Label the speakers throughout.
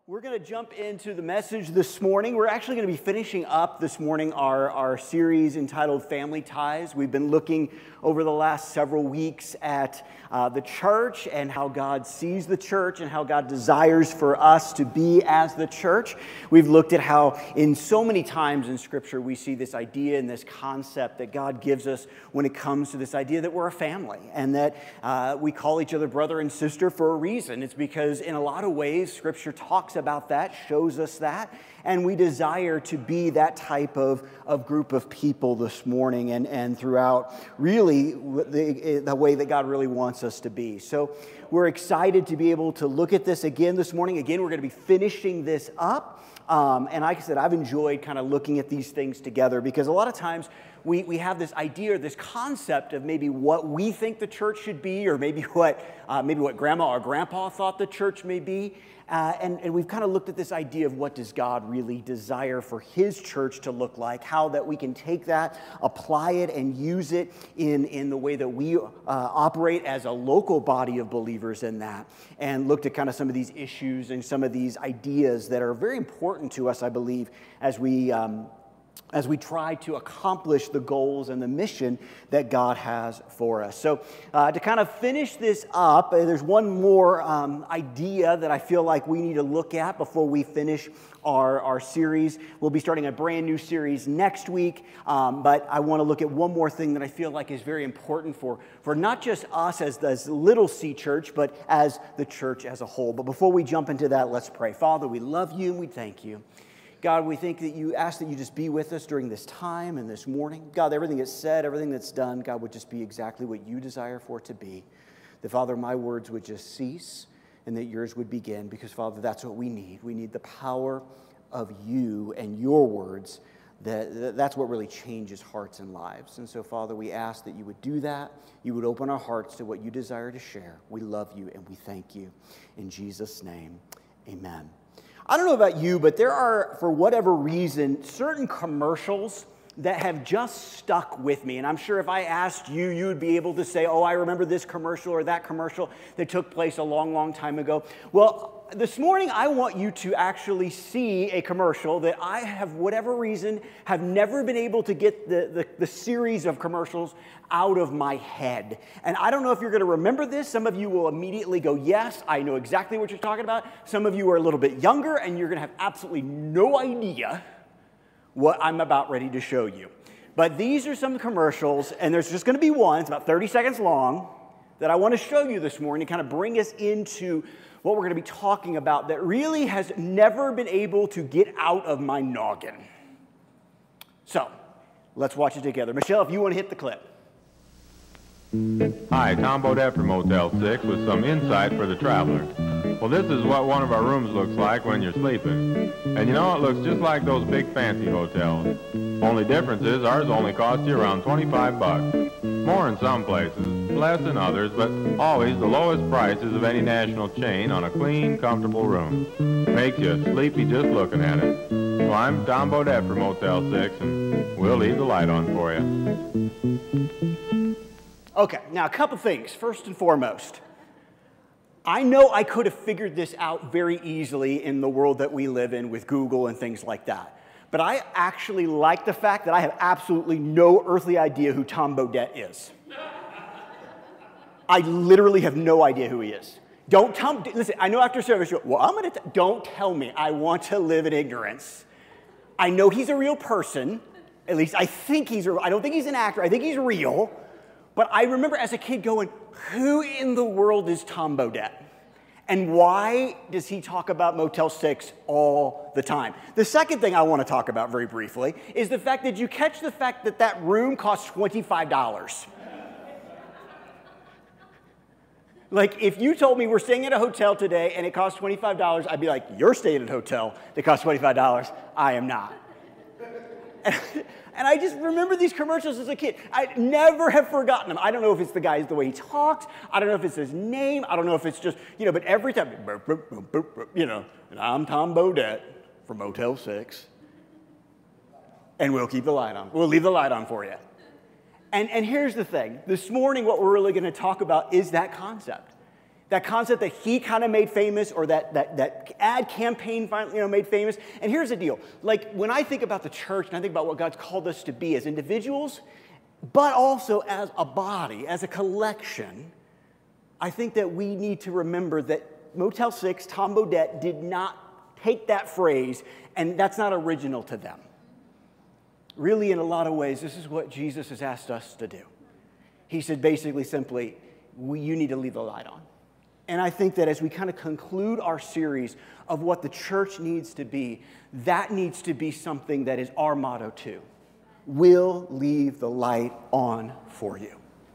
Speaker 1: We're going to jump into the message this morning. We're actually going to be finishing up this morning our series entitled Family Ties. We've been looking over the last several weeks at the church and how God sees the church and how God desires for us to be as the church. We've looked at how in so many times in Scripture we see this idea and this concept that God gives us when it comes to this idea that we're a family and that we call each other brother and sister for a reason. It's because in a lot of ways Scripture talks about that, shows us that, and we desire to be that type of group of people this morning and throughout really the way that God really wants us to be. So we're excited to be able to look at this again this morning. Again, we're going to be finishing this up. And like I said, I've enjoyed kind of looking at these things together because a lot of times we have this idea or this concept of maybe what we think the church should be or maybe what grandma or grandpa thought the church may be. And we've kind of looked at this idea of what does God really desire for His church to look like, how that we can take that, apply it, and use it in the way that we operate as a local body of believers in that, and looked at kind of some of these issues and some of these ideas that are very important to us, I believe, as we try to accomplish the goals and the mission that God has for us. So to kind of finish this up, there's one more idea that I feel like we need to look at before we finish our series. We'll be starting a brand new series next week, but I want to look at one more thing that I feel like is very important for not just us as Little C Church, but as the church as a whole. But before we jump into that, let's pray. Father, we love you and we thank you. God, we ask that you just be with us during this time and this morning. God, everything that's said, everything that's done, God, would just be exactly what you desire for it to be. That, Father, my words would just cease and that yours would begin because, Father, that's what we need. We need the power of you and your words. That's what really changes hearts and lives. And so, Father, we ask that you would do that. You would open our hearts to what you desire to share. We love you and we thank you. In Jesus' name, amen. I don't know about you, but there are, for whatever reason, certain commercials that have just stuck with me. And I'm sure if I asked you, you would be able to say, oh, I remember this commercial or that commercial that took place a long, long time ago. Well, this morning I want you to actually see a commercial that I have, whatever reason, have never been able to get the series of commercials out of my head. And I don't know if you're going to remember this. Some of you will immediately go, yes, I know exactly what you're talking about. Some of you are a little bit younger and you're going to have absolutely no idea what I'm about ready to show you. But these are some commercials, and there's just going to be one. It's about 30 seconds long that I want to show you this morning to kind of bring us into what we're going to be talking about that really has never been able to get out of my noggin. So, let's watch it together. Michelle, if you want to hit the clip.
Speaker 2: Hi, Tom Bodette from Motel 6 with some insight for the traveler. Well, this is what one of our rooms looks like when you're sleeping. And you know, it looks just like those big fancy hotels. Only difference is ours only costs you around 25 bucks. More in some places, less in others, but always the lowest prices of any national chain on a clean, comfortable room. Makes you sleepy just looking at it. Well, I'm Tom Bodette from Motel 6, and we'll leave the light on for you.
Speaker 1: Okay, now a couple things. First and foremost, I know I could have figured this out very easily in the world that we live in with Google and things like that. But I actually like the fact that I have absolutely no earthly idea who Tom Bodette is. I literally have no idea who he is. Listen, I know after service, don't tell me. I want to live in ignorance. I know he's a real person. At least I think he's real. I don't think he's an actor. I think he's real. But I remember as a kid going, who in the world is Tom Bodette? And why does he talk about Motel 6 all the time? The second thing I want to talk about very briefly is the fact that you catch the fact that that room costs $25. Like, if you told me we're staying at a hotel today and it costs $25, I'd be like, you're staying at a hotel that costs $25. I am not. And I just remember these commercials as a kid. I never have forgotten them. I don't know if it's the way he talks. I don't know if it's his name. I don't know if it's just, but every time, and I'm Tom Bodette from Motel 6. And we'll keep the light on. We'll leave the light on for you. And here's the thing. This morning, what we're really going to talk about is that concept. That concept that he kind of made famous, or that ad campaign finally made famous. And here's the deal. Like, when I think about the church and I think about what God's called us to be as individuals, but also as a body, as a collection, I think that we need to remember that Motel 6, Tom Bodett, did not take that phrase, and that's not original to them. Really, in a lot of ways, this is what Jesus has asked us to do. He said basically simply, you need to leave the light on. And I think that as we kind of conclude our series of what the church needs to be, that needs to be something that is our motto too. We'll leave the light on for you.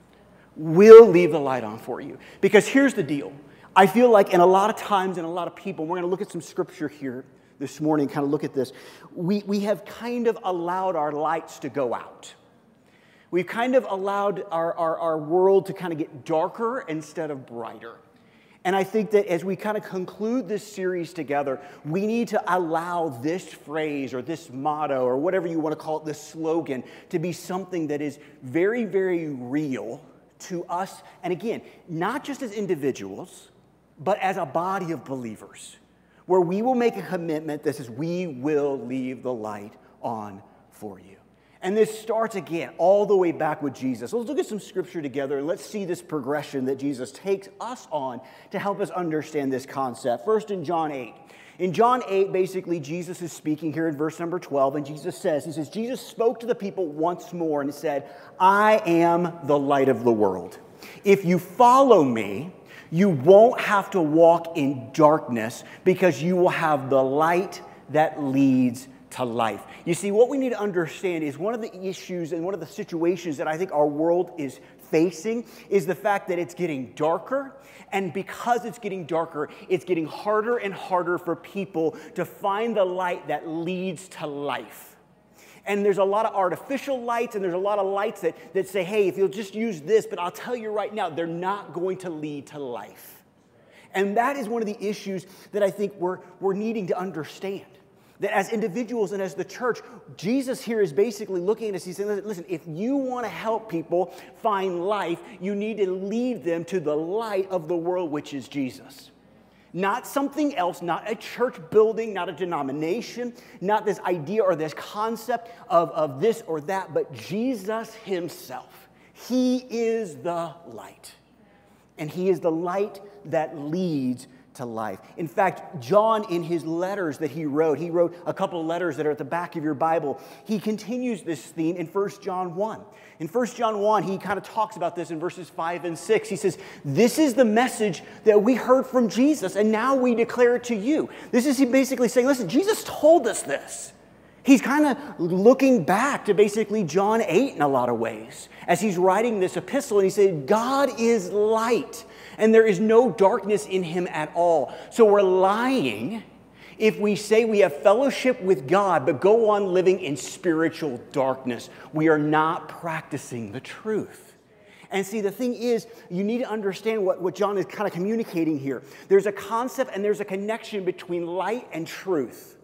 Speaker 1: We'll leave the light on for you. Because here's the deal. I feel like in a lot of times and a lot of people, we're going to look at some scripture here this morning, kind of look at this. We have kind of allowed our lights to go out. We've kind of allowed our world to kind of get darker instead of brighter. And I think that as we kind of conclude this series together, we need to allow this phrase or this motto or whatever you want to call it, this slogan, to be something that is very, very real to us. And again, not just as individuals, but as a body of believers, where we will make a commitment that says we will leave the light on for you. And this starts again all the way back with Jesus. So let's look at some scripture together and let's see this progression that Jesus takes us on to help us understand this concept. First in John 8. In John 8, basically, Jesus is speaking here in verse number 12, and Jesus says, Jesus spoke to the people once more and said, I am the light of the world. If you follow me, you won't have to walk in darkness because you will have the light that leads to life. You see, what we need to understand is one of the issues and one of the situations that I think our world is facing is the fact that it's getting darker. And because it's getting darker, it's getting harder and harder for people to find the light that leads to life. And there's a lot of artificial lights, and there's a lot of lights that say, hey, if you'll just use this, but I'll tell you right now, they're not going to lead to life. And that is one of the issues that I think we're needing to understand. That as individuals and as the church, Jesus here is basically looking at us. He's saying, listen, if you want to help people find life, you need to lead them to the light of the world, which is Jesus. Not something else, not a church building, not a denomination, not this idea or this concept of this or that, but Jesus himself. He is the light. And he is the light that leads to life. In fact, John, in his letters that he wrote a couple of letters that are at the back of your Bible. He continues this theme in 1 John 1. In 1 John 1, he kind of talks about this in verses 5 and 6. He says, this is the message that we heard from Jesus, and now we declare it to you. This is he basically saying, listen, Jesus told us this. He's kind of looking back to basically John 8 in a lot of ways as he's writing this epistle, and he said, God is light, and there is no darkness in him at all. So we're lying if we say we have fellowship with God, but go on living in spiritual darkness. We are not practicing the truth. And see, the thing is, you need to understand what John is kind of communicating here. There's a concept and there's a connection between light and truth.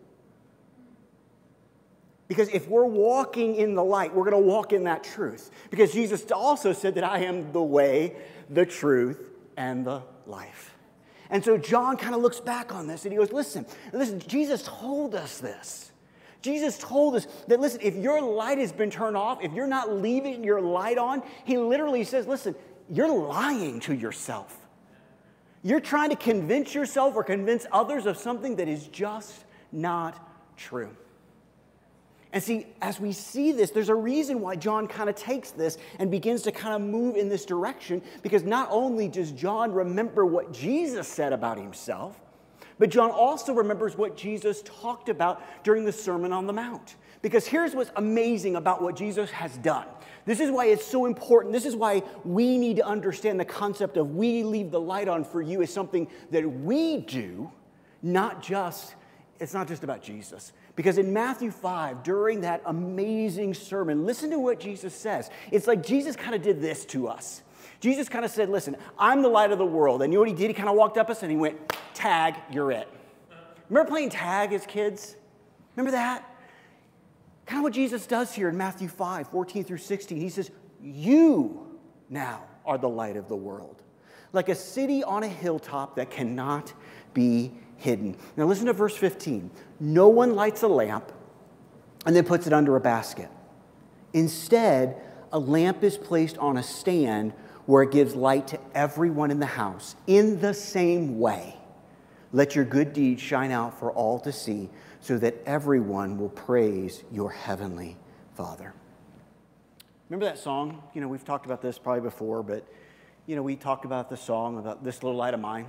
Speaker 1: Because if we're walking in the light, we're going to walk in that truth. Because Jesus also said that I am the way, the truth, and the life. And so John kind of looks back on this and he goes, listen, Jesus told us this. Jesus told us that, listen, if your light has been turned off, if you're not leaving your light on, he literally says, listen, you're lying to yourself. You're trying to convince yourself or convince others of something that is just not true. And see, as we see this, there's a reason why John kind of takes this and begins to kind of move in this direction, because not only does John remember what Jesus said about himself, but John also remembers what Jesus talked about during the Sermon on the Mount. Because here's what's amazing about what Jesus has done. This is why it's so important. This is why we need to understand the concept of we leave the light on for you is something that we do, it's not just about Jesus. Because in Matthew 5, during that amazing sermon, listen to what Jesus says. It's like Jesus kind of did this to us. Jesus kind of said, listen, I'm the light of the world. And you know what he did? He kind of walked up us and he went, tag, you're it. Remember playing tag as kids? Remember that? Kind of what Jesus does here in Matthew 5, 14 through 16. He says, you now are the light of the world. like a city on a hilltop that cannot be hidden. Now listen to verse 15. No one lights a lamp and then puts it under a basket. Instead, a lamp is placed on a stand where it gives light to everyone in the house. In the same way, let your good deeds shine out for all to see, so that everyone will praise your heavenly Father. Remember that song? You know, we've talked about this probably before, but, you know, we talked about the song about this little light of mine.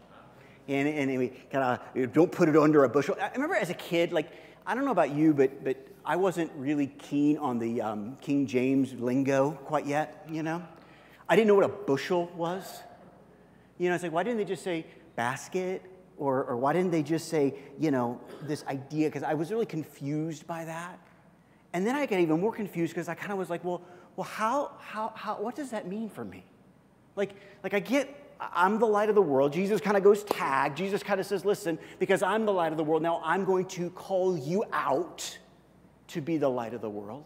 Speaker 1: And we kind of, don't put it under a bushel. I remember as a kid, like, I don't know about you, but I wasn't really keen on the King James lingo quite yet, you know? I didn't know what a bushel was. You know, it's like, why didn't they just say basket? Or why didn't they just say, you know, this idea? Because I was really confused by that. And then I got even more confused because I kind of was like, well, how, what does that mean for me? Like I get, I'm the light of the world. Jesus kind of goes tag. Jesus kind of says, listen, because I'm the light of the world, now I'm going to call you out to be the light of the world.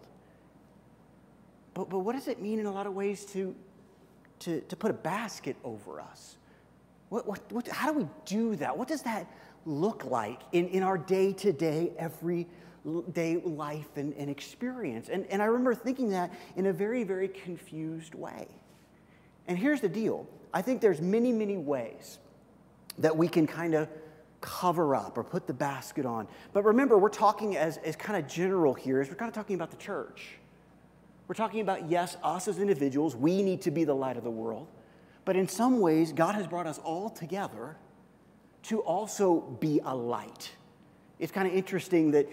Speaker 1: But what does it mean in a lot of ways to put a basket over us? How do we do that? What does that look like in our day-to-day, everyday life and experience? And I remember thinking that in a very, very confused way. And here's the deal. I think there's many, many ways that we can kind of cover up or put the basket on. But remember, we're talking as kind of general here, as we're kind of talking about the church. We're talking about, yes, us as individuals, we need to be the light of the world. But in some ways, God has brought us all together to also be a light. It's kind of interesting that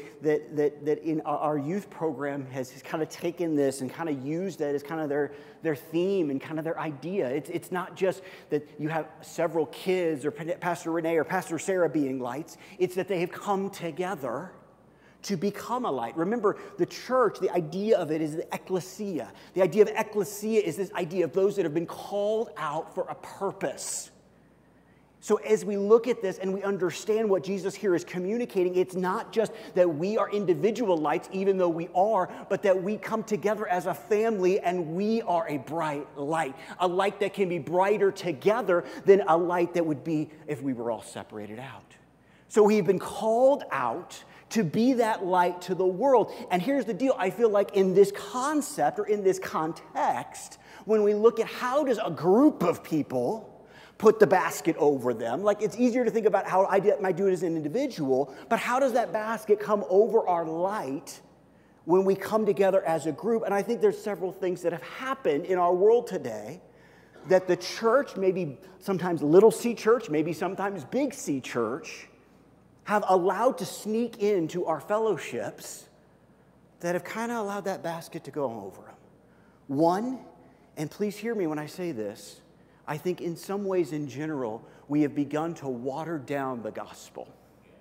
Speaker 1: in our youth program has kind of taken this and kind of used that as kind of their theme and kind of their idea. It's not just that you have several kids or Pastor Renee or Pastor Sarah being lights. It's that they have come together to become a light. Remember, the church, the idea of it is the ecclesia. The idea of ecclesia is this idea of those that have been called out for a purpose. So as we look at this and we understand what Jesus here is communicating, it's not just that we are individual lights, even though we are, but that we come together as a family and we are a bright light. A light that can be brighter together than a light that would be if we were all separated out. So we've been called out to be that light to the world. And here's the deal. I feel like in this concept or in this context, when we look at how does a group of people put the basket over them, like it's easier to think about how I might do it as an individual, but how does that basket come over our light when we come together as a group? And I think there's several things that have happened in our world today that the church, maybe sometimes little C church, maybe sometimes big C church, have allowed to sneak into our fellowships that have kind of allowed that basket to go over them. One, and please hear me when I say this, I think in some ways in general, we have begun to water down the gospel.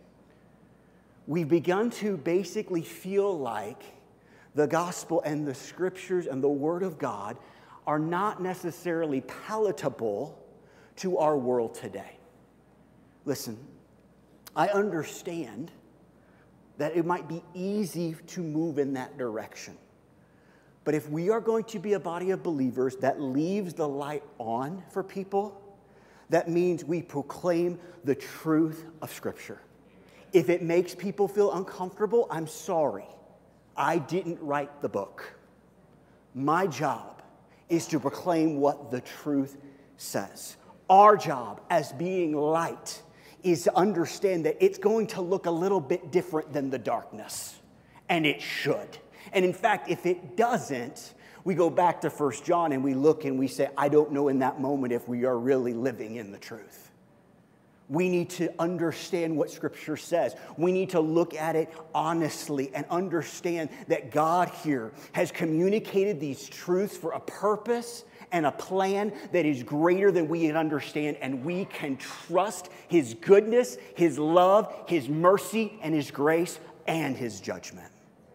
Speaker 1: We've begun to basically feel like the gospel and the scriptures and the word of God are not necessarily palatable to our world today. Listen, I understand that it might be easy to move in that direction. But if we are going to be a body of believers that leaves the light on for people, that means we proclaim the truth of Scripture. If it makes people feel uncomfortable, I'm sorry. I didn't write the book. My job is to proclaim what the truth says. Our job as being light is to understand that it's going to look a little bit different than the darkness. And it should. And in fact, if it doesn't, we go back to 1 John and we look and we say, I don't know in that moment if we are really living in the truth. We need to understand what Scripture says. We need to look at it honestly and understand that God here has communicated these truths for a purpose and a plan that is greater than we can understand, and we can trust His goodness, His love, His mercy, and His grace, and His judgment.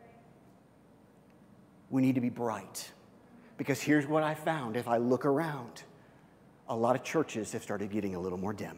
Speaker 1: We need to be bright, because here's what I found. If I look around, a lot of churches have started getting a little more dim.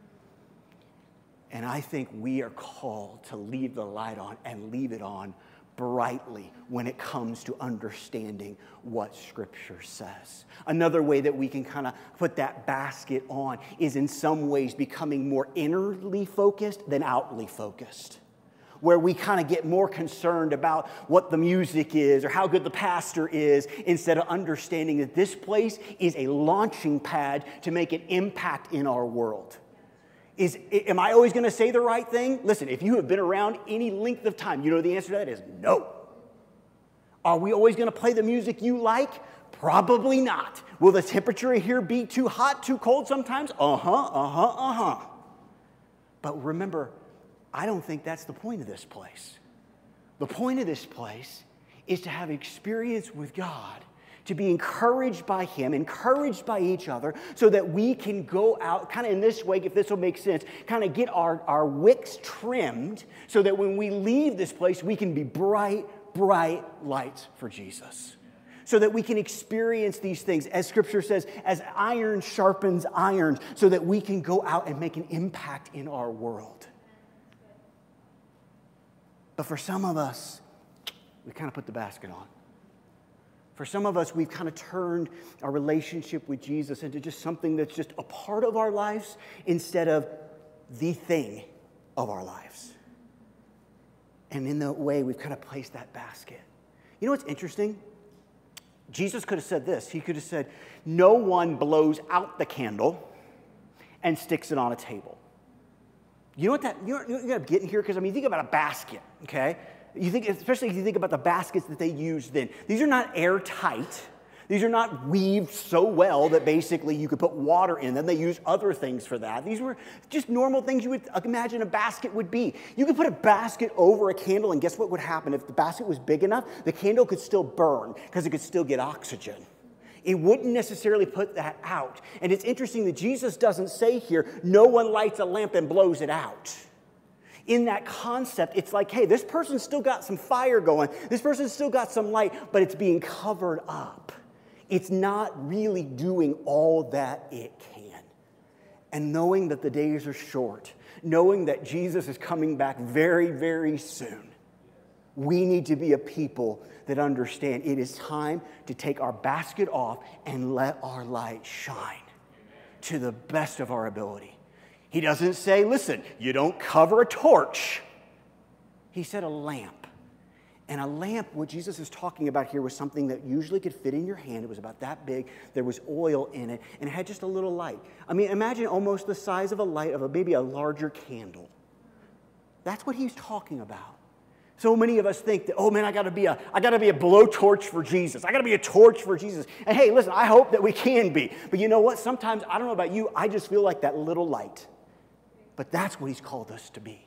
Speaker 1: And I think we are called to leave the light on and leave it on brightly when it comes to understanding what Scripture says. Another way that we can kind of put that basket on is in some ways becoming more inwardly focused than outwardly focused, where we kind of get more concerned about what the music is or how good the pastor is instead of understanding that this place is a launching pad to make an impact in our world. Am I always going to say the right thing? Listen, if you have been around any length of time, you know the answer to that is no. Are we always going to play the music you like? Probably not. Will the temperature here be too hot, too cold sometimes? But remember, I don't think that's the point of this place. The point of this place is to have experience with God, to be encouraged by Him, encouraged by each other, so that we can go out, kind of in this way, if this will make sense, kind of get our wicks trimmed, so that when we leave this place, we can be bright, bright lights for Jesus. So that we can experience these things, as Scripture says, as iron sharpens iron, so that we can go out and make an impact in our world. But for some of us, we kind of put the basket on. For some of us, we've kind of turned our relationship with Jesus into just something that's just a part of our lives instead of the thing of our lives. And in that way, we've kind of placed that basket. You know what's interesting? Jesus could have said this. He could have said, no one blows out the candle and sticks it on a table. You know what that, you're getting here? Because, I mean, think about a basket, okay? You think, especially if you think about the baskets that they used then. These are not airtight. These are not weaved so well that basically you could put water in them. They use other things for that. These were just normal things you would imagine a basket would be. You could put a basket over a candle, and guess what would happen? If the basket was big enough, the candle could still burn because it could still get oxygen. It wouldn't necessarily put that out. And it's interesting that Jesus doesn't say here, no one lights a lamp and blows it out. In that concept, it's like, hey, this person's still got some fire going. This person's still got some light, but it's being covered up. It's not really doing all that it can. And knowing that the days are short, knowing that Jesus is coming back very, very soon, we need to be a people that understand it is time to take our basket off and let our light shine to the best of our ability. He doesn't say, listen, you don't cover a torch. He said a lamp. And a lamp, what Jesus is talking about here, was something that usually could fit in your hand. It was about that big. There was oil in it, and it had just a little light. I mean, imagine almost the size of a light of maybe a larger candle. That's what he's talking about. So many of us think that, oh man, I gotta be a blowtorch for Jesus. I gotta be a torch for Jesus. And hey, listen, I hope that we can be. But you know what? Sometimes, I don't know about you, I just feel like that little light. But that's what he's called us to be.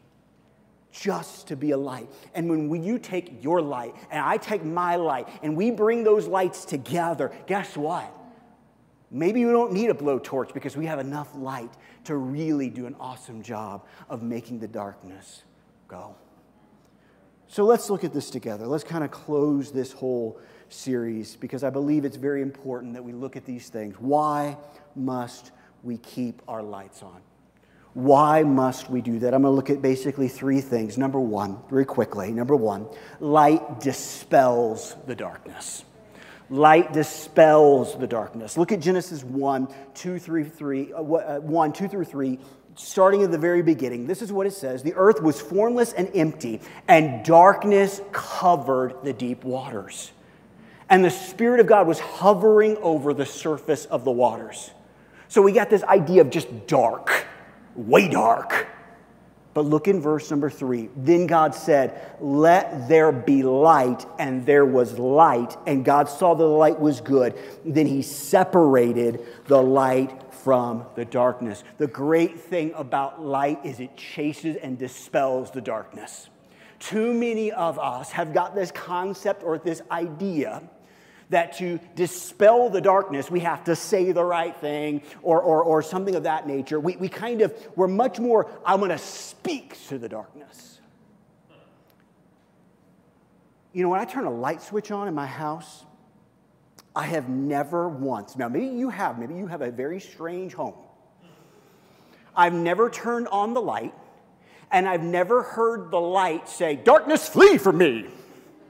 Speaker 1: Just to be a light. And when you take your light and I take my light and we bring those lights together, guess what? Maybe we don't need a blowtorch because we have enough light to really do an awesome job of making the darkness go. So let's look at this together. Let's kind of close this whole series because I believe it's very important that we look at these things. Why must we keep our lights on? Why must we do that? I'm going to look at basically three things. Number one, very quickly. Number one, light dispels the darkness. Light dispels the darkness. Look at Genesis 1, 2 through 3, starting at the very beginning. This is what it says. The earth was formless and empty, and darkness covered the deep waters. And the Spirit of God was hovering over the surface of the waters. So we got this idea of just dark. Way dark. But look in verse number 3. Then God said, let there be light, and there was light, and God saw that the light was good. Then he separated the light from the darkness. The great thing about light is it chases and dispels the darkness. Too many of us have got this concept or this idea that to dispel the darkness, we have to say the right thing or something of that nature. We're much more, I'm going to speak to the darkness. You know, when I turn a light switch on in my house, I have never once, now maybe you have a very strange home. I've never turned on the light, and I've never heard the light say, darkness, flee from me.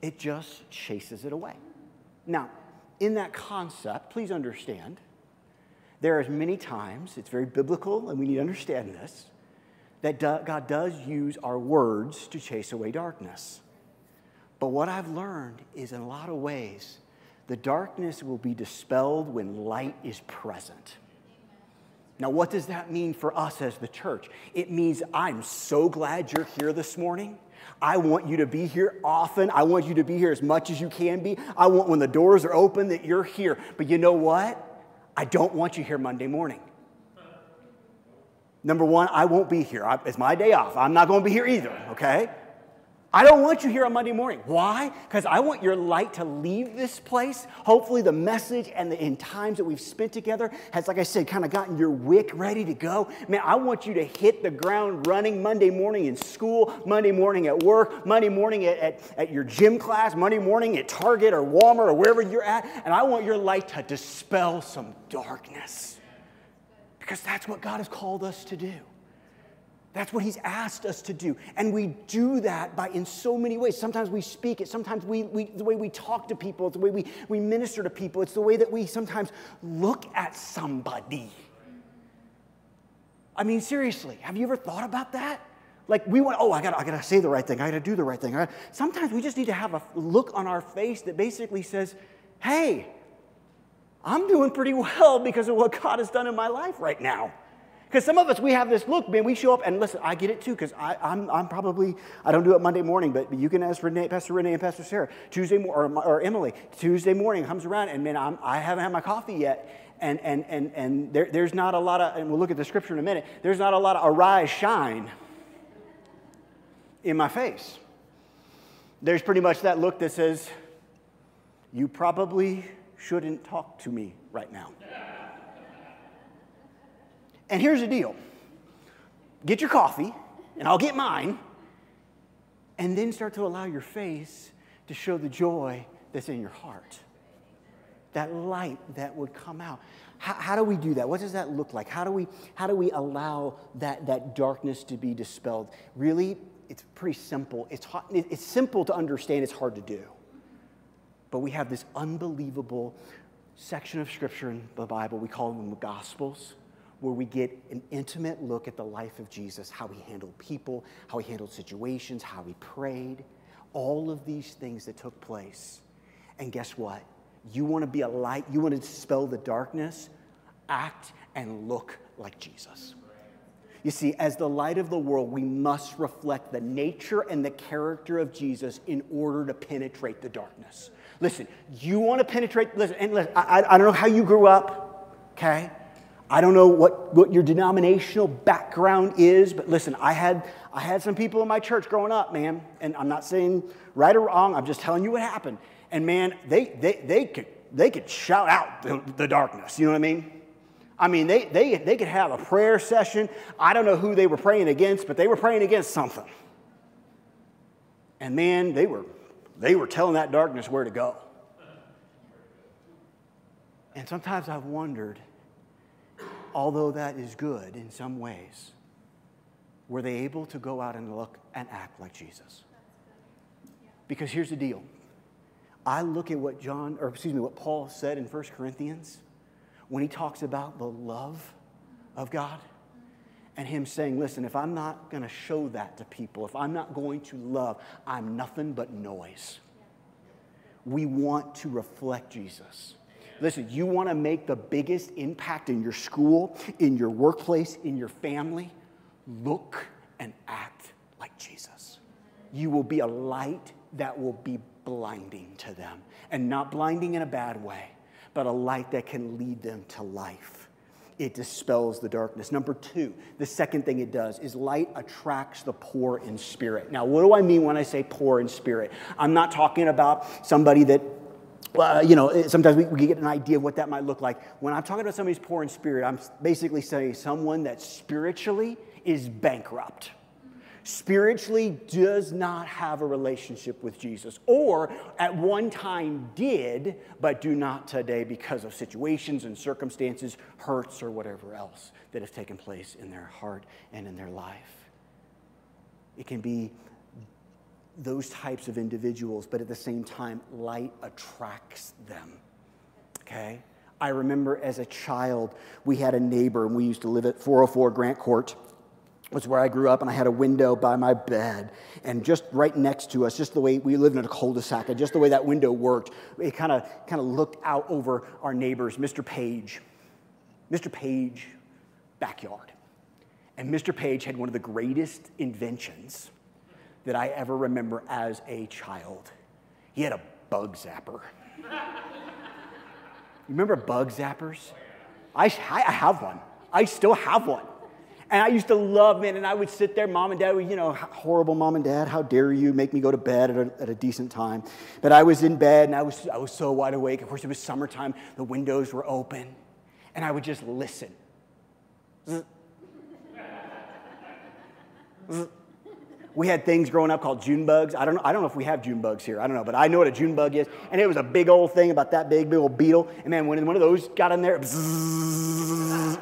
Speaker 1: It just chases it away. Now, in that concept, please understand, there are many times, it's very biblical, and we need to understand this, that God does use our words to chase away darkness. But what I've learned is in a lot of ways, the darkness will be dispelled when light is present. Now, what does that mean for us as the church? It means I'm so glad you're here this morning. I want you to be here often. I want you to be here as much as you can be. I want when the doors are open that you're here. But you know what? I don't want you here Monday morning. Number one, I won't be here. It's my day off. I'm not going to be here either, okay? I don't want you here on Monday morning. Why? Because I want your light to leave this place. Hopefully the message and in times that we've spent together has, like I said, kind of gotten your wick ready to go. Man, I want you to hit the ground running Monday morning in school, Monday morning at work, Monday morning at your gym class, Monday morning at Target or Walmart or wherever you're at. And I want your light to dispel some darkness. Because that's what God has called us to do. That's what he's asked us to do. And we do that in so many ways. Sometimes we speak it. Sometimes the way we talk to people. It's the way we minister to people. It's the way that we sometimes look at somebody. I mean, seriously, have you ever thought about that? Like we want, I gotta say the right thing. I gotta do the right thing. Sometimes we just need to have a look on our face that basically says, hey, I'm doing pretty well because of what God has done in my life right now. Because some of us, we have this look, man, we show up, and listen, I get it too, because I'm probably, I don't do it Monday morning, but you can ask Pastor Renee and Pastor Sarah, or Emily, Tuesday morning comes around, and man, I haven't had my coffee yet, and there's not a lot of, and we'll look at the scripture in a minute, there's not a lot of arise, shine in my face. There's pretty much that look that says, you probably shouldn't talk to me right now. And here's the deal. Get your coffee, and I'll get mine, and then start to allow your face to show the joy that's in your heart. That light that would come out. How do we do that? What does that look like? How do we allow that darkness to be dispelled? Really, it's pretty simple. It's simple to understand. It's hard to do. But we have this unbelievable section of Scripture in the Bible. We call them the Gospels, where we get an intimate look at the life of Jesus, how he handled people, how he handled situations, how he prayed, all of these things that took place. And guess what? You want to be a light, you want to dispel the darkness, act and look like Jesus. You see, as the light of the world, we must reflect the nature and the character of Jesus in order to penetrate the darkness. Listen, you want to penetrate, I don't know how you grew up, okay? I don't know what your denominational background is, but listen, I had some people in my church growing up, man, and I'm not saying right or wrong, I'm just telling you what happened. And man, they could shout out the darkness, you know what I mean? I mean, they could have a prayer session. I don't know who they were praying against, but they were praying against something. And man, they were telling that darkness where to go. And sometimes I've wondered, although that is good in some ways, were they able to go out and look and act like Jesus? Because here's the deal. I look at what Paul said in 1 Corinthians when he talks about the love of God and him saying, listen, if I'm not going to show that to people, if I'm not going to love, I'm nothing but noise. We want to reflect Jesus. Listen, you want to make the biggest impact in your school, in your workplace, in your family, look and act like Jesus. You will be a light that will be blinding to them. And not blinding in a bad way, but a light that can lead them to life. It dispels the darkness. Number two, the second thing it does is light attracts the poor in spirit. Now, what do I mean when I say poor in spirit? I'm not talking about somebody that sometimes we get an idea of what that might look like. When I'm talking about somebody who's poor in spirit, I'm basically saying someone that spiritually is bankrupt. Spiritually does not have a relationship with Jesus, or at one time did, but do not today because of situations and circumstances, hurts, or whatever else that has taken place in their heart and in their life. It can be those types of individuals, but at the same time, light attracts them, okay? I remember as a child, we had a neighbor, and we used to live at 404 Grant Court. Was where I grew up, and I had a window by my bed, and just right next to us, just the way we lived in a cul-de-sac, and just the way that window worked, it kind of looked out over our neighbors, Mr. Page, backyard. And Mr. Page had one of the greatest inventions that I ever remember as a child. He had a bug zapper. You remember bug zappers? I have one. I still have one. And I used to love it, and I would sit there, mom and dad would, horrible mom and dad, how dare you make me go to bed at a decent time. But I was in bed, and I was so wide awake. Of course, it was summertime. The windows were open, and I would just listen. We had things growing up called June bugs. I don't know if we have June bugs here. I don't know, but I know what a June bug is. And it was a big old thing about that big old beetle. And man, when one of those got in there, bzzz,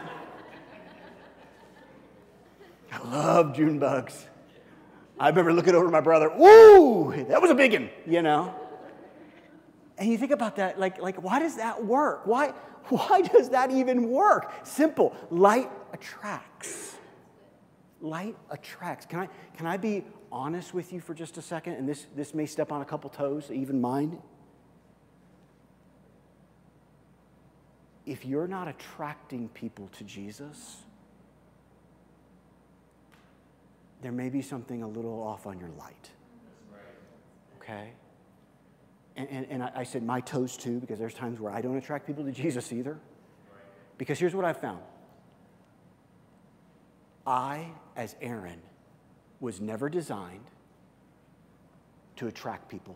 Speaker 1: I love June bugs. I remember looking over at my brother. Ooh, that was a big one, And you think about that, like why does that work? Why does that even work? Simple. Light attracts. Light attracts. Can I be honest with you for just a second? And this may step on a couple toes, even mine. If you're not attracting people to Jesus, there may be something a little off on your light. Okay? And I said my toes too, because there's times where I don't attract people to Jesus either. Because here's what I found. I, as Aaron, was never designed to attract people.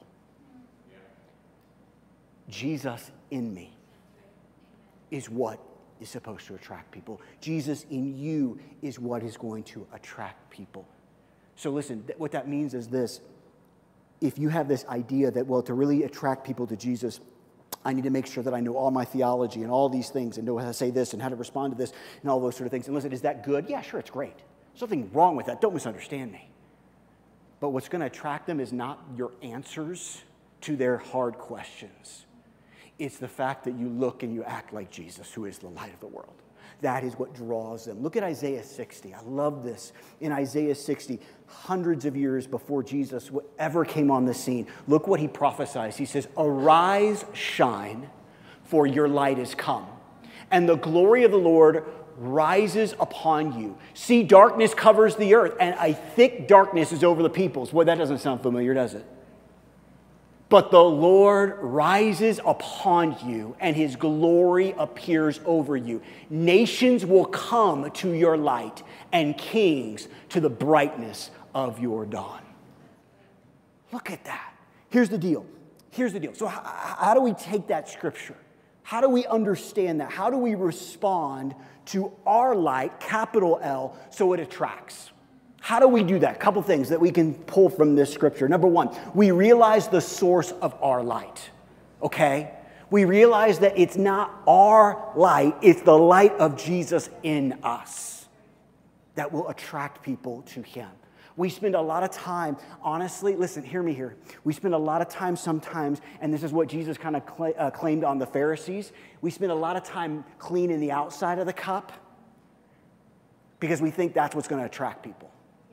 Speaker 1: Jesus in me is what is supposed to attract people. Jesus in you is what is going to attract people. So listen, what that means is this. If you have this idea that, well, to really attract people to Jesus, I need to make sure that I know all my theology and all these things and know how to say this and how to respond to this and all those sort of things. And listen, is that good? Yeah, sure, it's great. There's nothing wrong with that. Don't misunderstand me. But what's going to attract them is not your answers to their hard questions. It's the fact that you look and you act like Jesus, who is the light of the world. That is what draws them. Look at Isaiah 60. I love this. In Isaiah 60, hundreds of years before Jesus ever came on the scene, look what he prophesies. He says, "Arise, shine, for your light is come, and the glory of the Lord rises upon you. See, darkness covers the earth, and a thick darkness is over the peoples." Boy, that doesn't sound familiar, does it? "But the Lord rises upon you, and his glory appears over you. Nations will come to your light, and kings to the brightness of your dawn." Look at that. Here's the deal. So how do we take that scripture? How do we understand that? How do we respond to our light, capital L, so it attracts? How do we do that? A couple things that we can pull from this scripture. Number one, we realize the source of our light, okay? We realize that it's not our light, it's the light of Jesus in us that will attract people to him. We spend a lot of time, honestly, listen, hear me here. We spend a lot of time sometimes, and this is what Jesus kind of claimed on the Pharisees. We spend a lot of time cleaning the outside of the cup because we think that's what's going to attract people.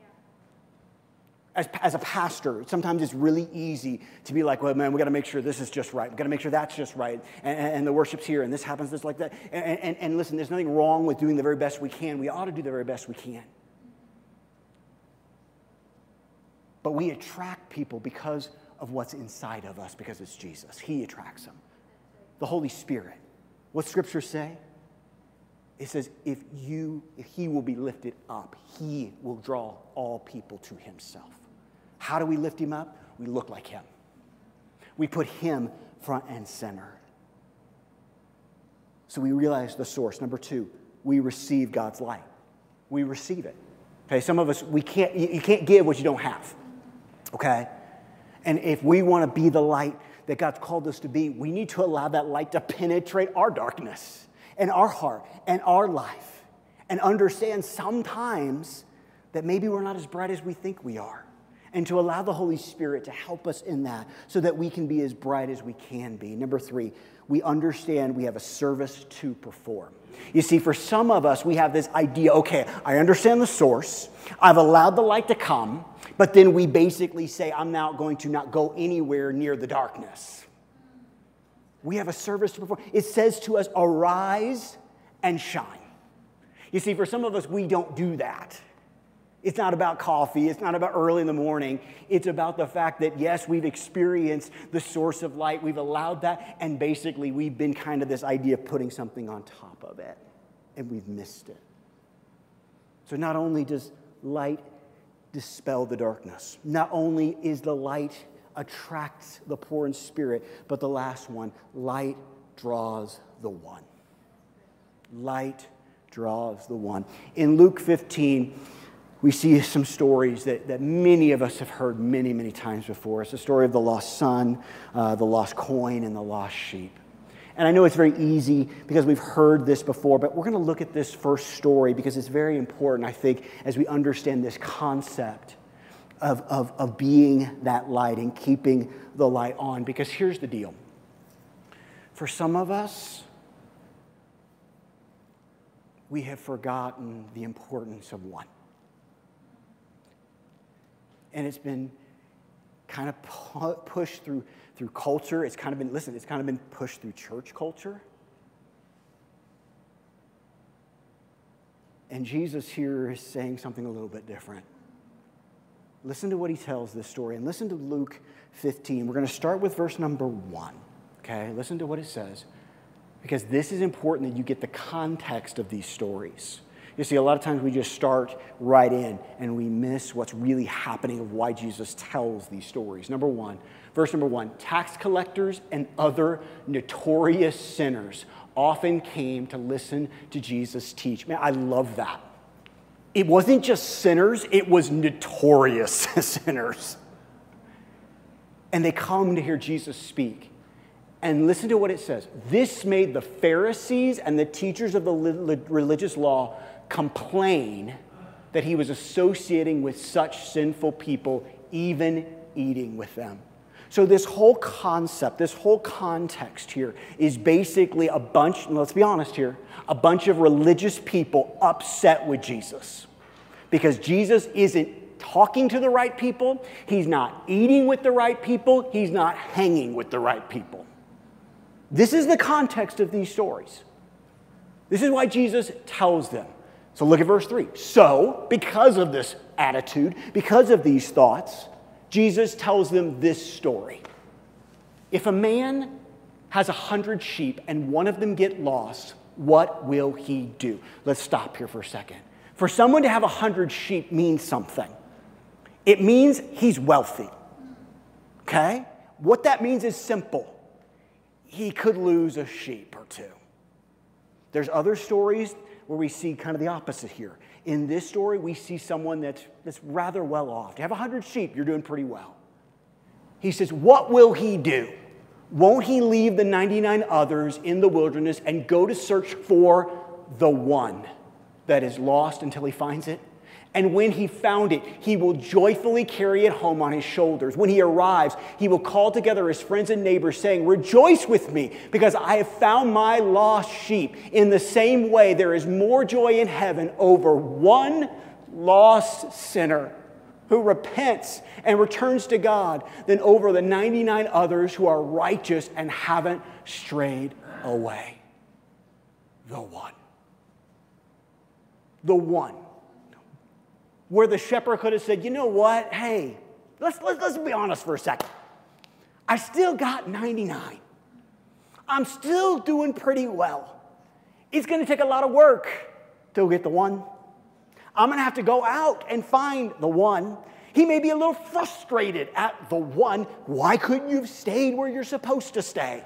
Speaker 1: As a pastor, sometimes it's really easy to be like, well, man, we got to make sure this is just right. We got to make sure that's just right. And the worship's here, and this happens just like that. And listen, there's nothing wrong with doing the very best we can. We ought to do the very best we can. But we attract people because of what's inside of us, because it's Jesus. He attracts them. The Holy Spirit. What Scripture say? It says, if he will be lifted up, he will draw all people to himself. How do we lift him up? We look like him. We put him front and center. So we realize the source. Number two, we receive God's light. We receive it. Okay, some of us, you can't give what you don't have. Okay? And if we want to be the light that God's called us to be, we need to allow that light to penetrate our darkness and our heart and our life and understand sometimes that maybe we're not as bright as we think we are. and to allow the Holy Spirit to help us in that so that we can be as bright as we can be. Number 3, we understand we have a service to perform. You see, for some of us, we have this idea, okay, I understand the source, I've allowed the light to come, but then we basically say, I'm now going to not go anywhere near the darkness. We have a service to perform. It says to us, arise and shine. You see, for some of us, we don't do that. It's not about coffee. It's not about early in the morning. It's about the fact that, yes, we've experienced the source of light. We've allowed that. And basically, we've been kind of this idea of putting something on top of it. And we've missed it. So not only does light dispel the darkness, not only is the light attracts the poor in spirit, but the last one, light draws the one. Light draws the one. In Luke 15, we see some stories that many of us have heard many, many times before. It's the story of the lost son, the lost coin, and the lost sheep. And I know it's very easy because we've heard this before, but we're going to look at this first story because it's very important, I think, as we understand this concept of being that light and keeping the light on. Because here's the deal. For some of us, we have forgotten the importance of one. And it's been kind of pushed through culture. It's kind of been pushed through church culture. And Jesus here is saying something a little bit different. Listen to what he tells this story. And listen to Luke 15. We're going to start with verse number 1. Okay? Listen to what it says. Because this is important that you get the context of these stories. You see, a lot of times we just start right in and we miss what's really happening of why Jesus tells these stories. Verse number 1, tax collectors and other notorious sinners often came to listen to Jesus teach. Man, I love that. It wasn't just sinners, it was notorious sinners. And they come to hear Jesus speak. And listen to what it says. This made the Pharisees and the teachers of the religious law complain that he was associating with such sinful people, even eating with them. So this whole concept, this whole context here is basically a bunch, let's be honest here, a bunch of religious people upset with Jesus. Because Jesus isn't talking to the right people, he's not eating with the right people, he's not hanging with the right people. This is the context of these stories. This is why Jesus tells them. So look at verse 3. So, because of this attitude, because of these thoughts, Jesus tells them this story. If a man has 100 sheep and one of them get lost, what will he do? Let's stop here for a second. For someone to have 100 sheep means something. It means he's wealthy. Okay? What that means is simple. He could lose a sheep or two. There's other stories where we see kind of the opposite here. In this story, we see someone that's rather well off. To have 100 sheep, you're doing pretty well. He says, what will he do? Won't he leave the 99 others in the wilderness and go to search for the one that is lost until he finds it? And when he found it, he will joyfully carry it home on his shoulders. When he arrives, he will call together his friends and neighbors, saying, rejoice with me, because I have found my lost sheep. In the same way, there is more joy in heaven over one lost sinner who repents and returns to God than over the 99 others who are righteous and haven't strayed away. The one. The one. Where the shepherd could have said, you know what? Hey, let's be honest for a second. I still got 99. I'm still doing pretty well. It's going to take a lot of work to get the one. I'm going to have to go out and find the one. He may be a little frustrated at the one. Why couldn't you have stayed where you're supposed to stay?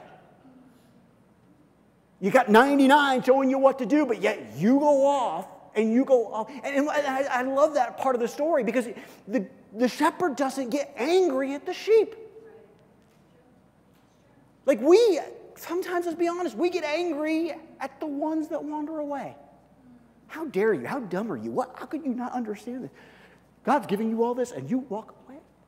Speaker 1: You got 99 showing you what to do, but yet you go off. And you go off. And I love that part of the story because the shepherd doesn't get angry at the sheep. Like sometimes, let's be honest, we get angry at the ones that wander away. How dare you? How dumb are you? How could you not understand this? God's giving you all this and you walk away?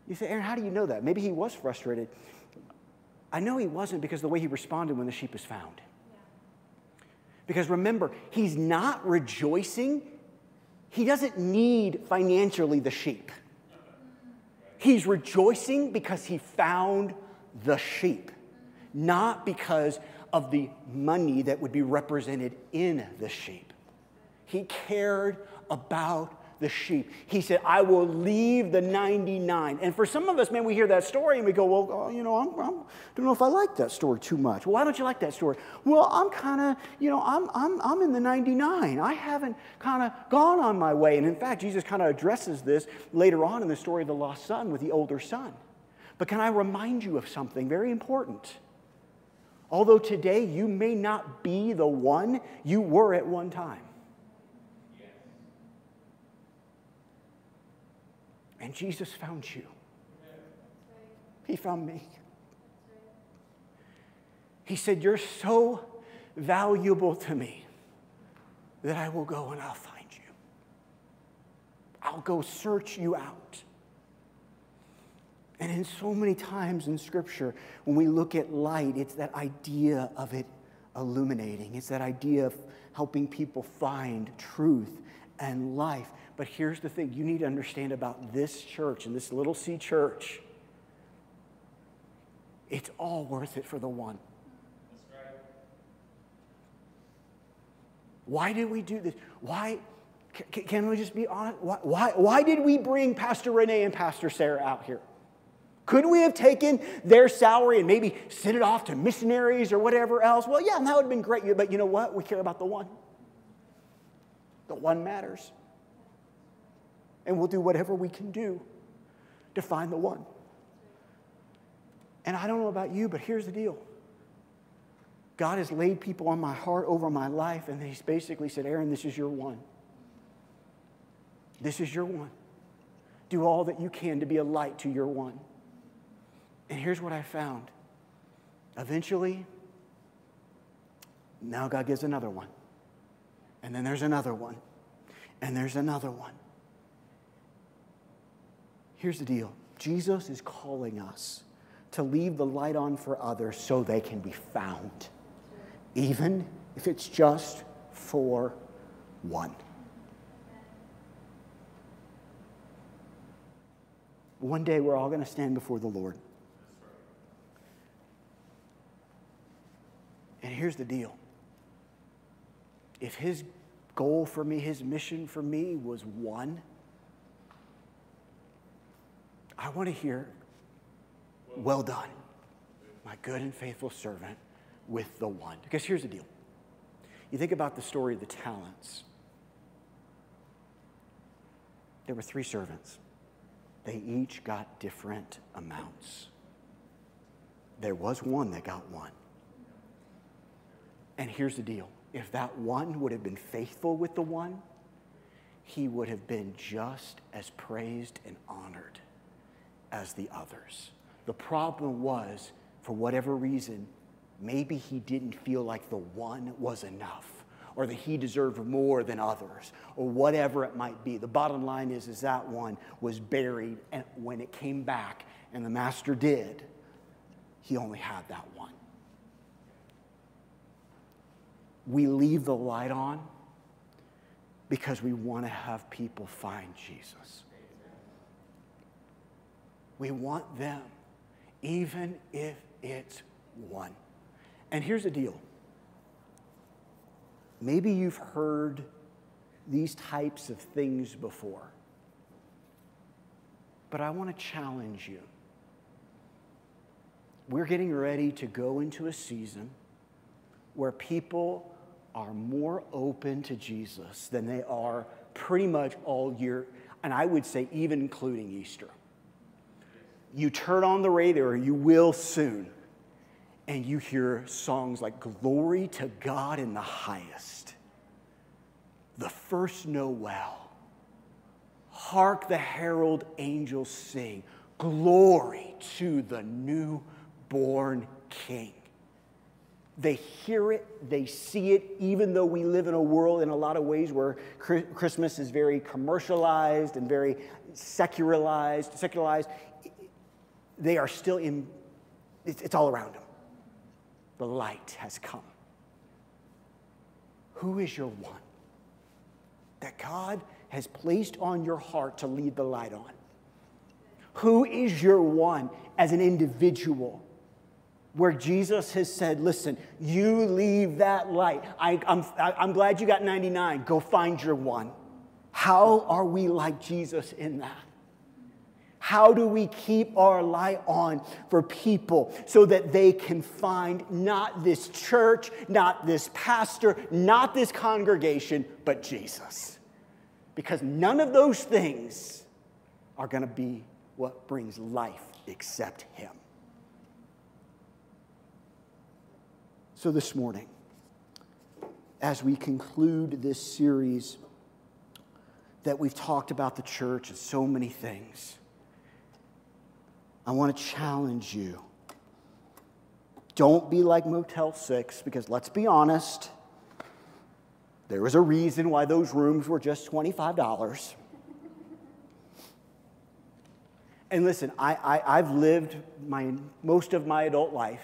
Speaker 1: You say, Aaron, how do you know that? Maybe he was frustrated. I know he wasn't because of the way he responded when the sheep is found. Because remember, he's not rejoicing. He doesn't need financially the sheep. He's rejoicing because he found the sheep, not because of the money that would be represented in the sheep. He cared about the sheep. He said, I will leave the 99. And for some of us, man, we hear that story and we go, well, I don't know if I like that story too much. Well, why don't you like that story? Well, I'm kind of, I'm in the 99. I haven't kind of gone on my way. And in fact, Jesus kind of addresses this later on in the story of the lost son with the older son. But can I remind you of something very important? Although today you may not be the one you were at one time. And Jesus found you. He found me. He said, you're so valuable to me that I will go and I'll find you. I'll go search you out. And in so many times in Scripture, when we look at light, it's that idea of it illuminating. It's that idea of helping people find truth and life. But here's the thing you need to understand about this church and this Little C church. It's all worth it for the one. That's right. Why did we do this? Why? Can we just be honest? Why did we bring Pastor Renee and Pastor Sarah out here? Could we have taken their salary and maybe sent it off to missionaries or whatever else? Well, yeah, that would have been great. But you know what? We care about the one. The one matters. And we'll do whatever we can do to find the one. And I don't know about you, but here's the deal. God has laid people on my heart over my life, and He's basically said, Aaron, this is your one. This is your one. Do all that you can to be a light to your one. And here's what I found. Eventually, now God gives another one. And then there's another one. And there's another one. Here's the deal. Jesus is calling us to leave the light on for others so they can be found, even if it's just for one. One day we're all going to stand before the Lord. And here's the deal. If His goal for me, His mission for me was one, I want to hear, well done, my good and faithful servant with the one. Because here's the deal. You think about the story of the talents. There were 3 servants. They each got different amounts. There was one that got one. And here's the deal. If that one would have been faithful with the one, he would have been just as praised and honored as the others. The problem was, for whatever reason, maybe he didn't feel like the one was enough, or that he deserved more than others, or whatever it might be. The bottom line is that one was buried, and when it came back, and the master did, he only had that one. We leave the light on because we want to have people find Jesus. We want them, even if it's one. And here's the deal. Maybe you've heard these types of things before. But I want to challenge you. We're getting ready to go into a season where people are more open to Jesus than they are pretty much all year, and I would say even including Easter. You turn on the radio, or you will soon, and you hear songs like Glory to God in the Highest, The First Noel, Hark the Herald Angels Sing, Glory to the Newborn King. They hear it, they see it, even though we live in a world in a lot of ways where Christmas is very commercialized and very secularized. they are still in, it's all around them. The light has come. Who is your one that God has placed on your heart to lead the light on? Who is your one as an individual where Jesus has said, listen, you leave that light. I'm glad you got 99. Go find your one. How are we like Jesus in that? How do we keep our light on for people so that they can find not this church, not this pastor, not this congregation, but Jesus? Because none of those things are going to be what brings life except Him. So this morning, as we conclude this series that we've talked about the church and so many things, I want to challenge you. Don't be like Motel 6, because let's be honest, there was a reason why those rooms were just $25. And listen, I've lived most of my adult life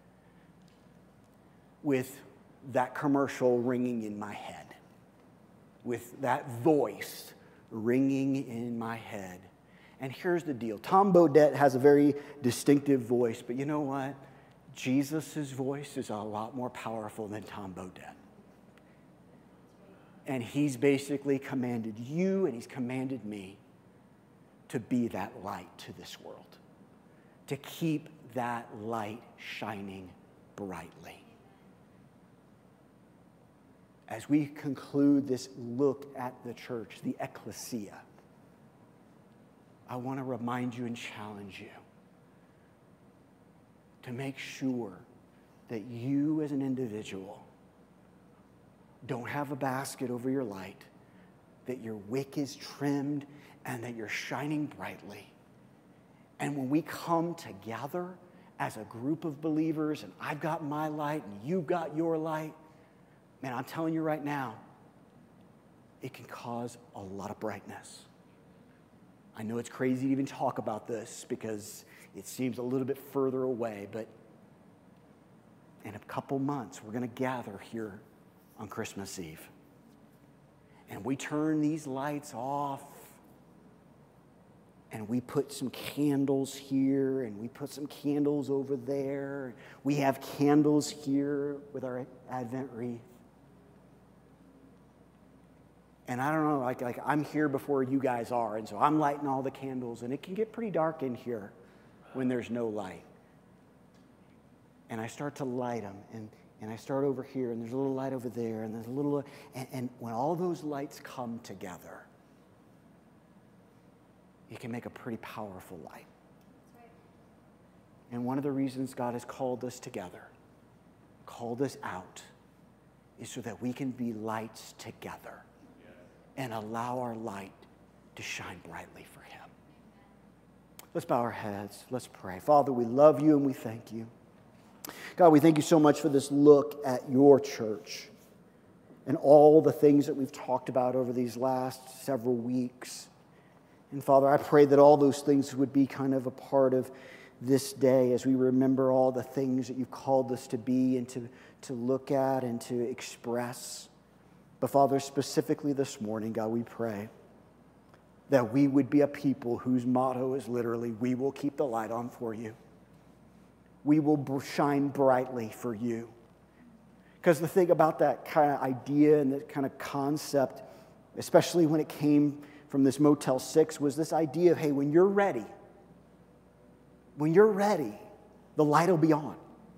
Speaker 1: with that commercial ringing in my head, with that voice ringing in my head. And here's the deal. Tom Bodett has a very distinctive voice, but you know what? Jesus' voice is a lot more powerful than Tom Bodett. And He's basically commanded you and He's commanded me to be that light to this world, to keep that light shining brightly. As we conclude this look at the church, the ecclesia, I want to remind you and challenge you to make sure that you as an individual don't have a basket over your light, that your wick is trimmed, and that you're shining brightly. And when we come together as a group of believers, and I've got my light and you've got your light, man, I'm telling you right now, it can cause a lot of brightness. I know it's crazy to even talk about this because it seems a little bit further away, but in a couple months, we're going to gather here on Christmas Eve. And we turn these lights off, and we put some candles here, and we put some candles over there. We have candles here with our Advent wreath. And I don't know, like I'm here before you guys are, and so I'm lighting all the candles, and it can get pretty dark in here when there's no light. And I start to light them, and I start over here, and there's a little light over there, and there's a little, and when all those lights come together, it can make a pretty powerful light. That's right. And one of the reasons God has called us together, called us out, is so that we can be lights together and allow our light to shine brightly for Him. Let's bow our heads. Let's pray. Father, we love you and we thank you. God, we thank you so much for this look at your church and all the things that we've talked about over these last several weeks. And Father, I pray that all those things would be kind of a part of this day as we remember all the things that you've called us to be and to look at and to express. But Father, specifically this morning, God, we pray that we would be a people whose motto is literally, we will keep the light on for you. We will shine brightly for you. Because the thing about that kind of idea and that kind of concept, especially when it came from this Motel 6, was this idea of, hey, when you're ready, the light will be on.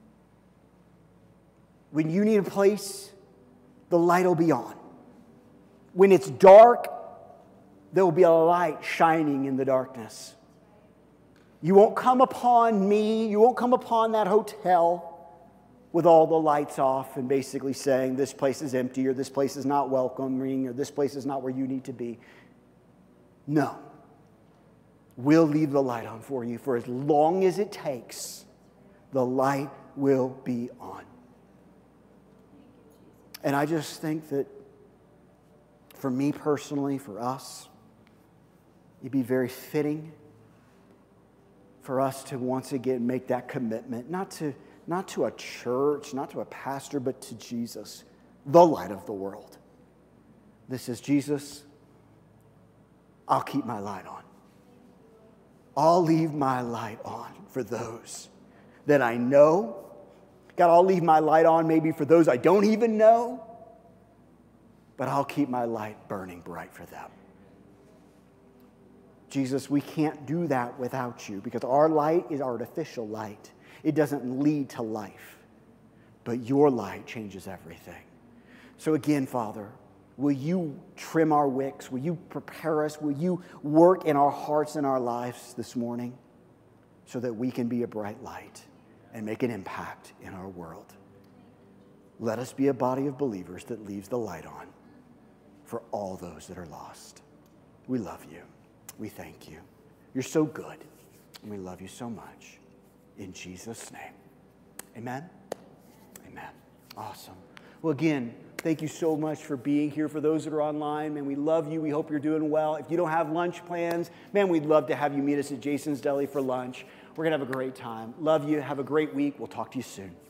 Speaker 1: When you need a place, the light will be on. When it's dark, there will be a light shining in the darkness. You won't come upon me, you won't come upon that hotel with all the lights off and basically saying this place is empty or this place is not welcoming or this place is not where you need to be. No. We'll leave the light on for you for as long as it takes. The light will be on. And I just think that for me personally, for us, it'd be very fitting for us to once again make that commitment, not to a church, not to a pastor, but to Jesus, the light of the world. This is Jesus, I'll keep my light on. I'll leave my light on for those that I know. God, I'll leave my light on maybe for those I don't even know, but I'll keep my light burning bright for them. Jesus, we can't do that without you because our light is artificial light. It doesn't lead to life, but your light changes everything. So again, Father, will you trim our wicks? Will you prepare us? Will you work in our hearts and our lives this morning so that we can be a bright light and make an impact in our world? Let us be a body of believers that leaves the light on for all those that are lost. We love you. We thank you. You're so good, and we love you so much. In Jesus' name, amen? Amen. Awesome. Well, again, thank you so much for being here. For those that are online, man, we love you. We hope you're doing well. If you don't have lunch plans, man, we'd love to have you meet us at Jason's Deli for lunch. We're going to have a great time. Love you. Have a great week. We'll talk to you soon.